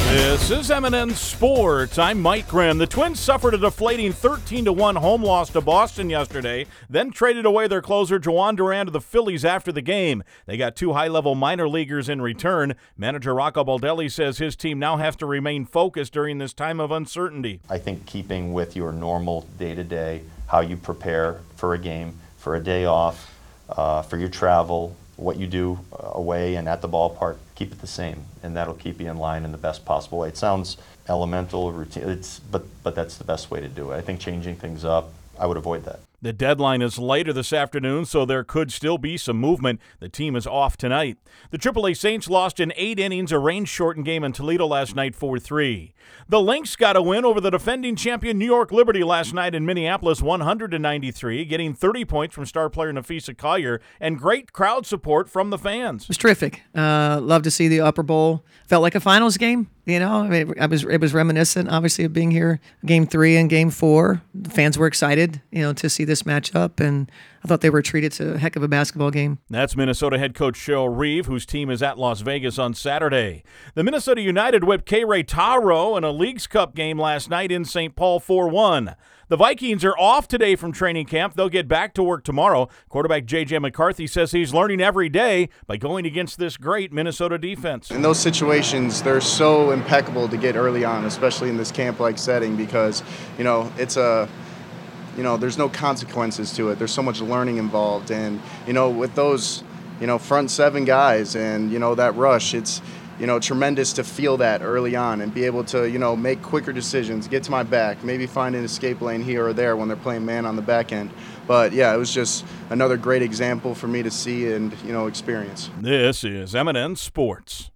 This is M&N Sports. I'm Mike Grimm. The Twins suffered a deflating 13-1 home loss to Boston yesterday, then traded away their closer Jhoan Duran to the Phillies after the game. They got two high-level minor leaguers in return. Manager Rocco Baldelli says his team now has to remain focused during this time of uncertainty. I think keeping with your normal day-to-day, how you prepare for a game, for a day off, for your travel, what you do away and at the ballpark, keep it the same, and that'll keep you in line in the best possible way. It sounds elemental, routine, but that's the best way to do it. I think changing things up, I would avoid that. The deadline is later this afternoon, so there could still be some movement. The team is off tonight. The AAA Saints lost in 8 innings, a rain-shortened game in Toledo last night 4-3. The Lynx got a win over the defending champion New York Liberty last night in Minneapolis, 100-93, getting 30 points from star player Napheesa Collier and great crowd support from the fans. It was terrific. Love to see the Upper Bowl. Felt like a finals game. You know, I mean, it was reminiscent, obviously, of being here, Game 3 and Game 4. The fans were excited, to see this matchup, and I thought they were treated to a heck of a basketball game. That's Minnesota head coach Cheryl Reeve, whose team is at Las Vegas on Saturday. The Minnesota United whipped K-Ray Taro in a Leagues Cup game last night in St. Paul 4-1. The Vikings are off today from training camp. They'll get back to work tomorrow. Quarterback J.J. McCarthy says he's learning every day by going against this great Minnesota defense. In those situations, they're so impeccable to get early on, especially in this camp-like setting, because, it's there's no consequences to it. There's so much learning involved. And, with those, front 7 guys and, that rush, it's, tremendous to feel that early on and be able to, make quicker decisions, get to my back, maybe find an escape lane here or there when they're playing man on the back end. But, yeah, it was just another great example for me to see and, experience. This is M&N Sports.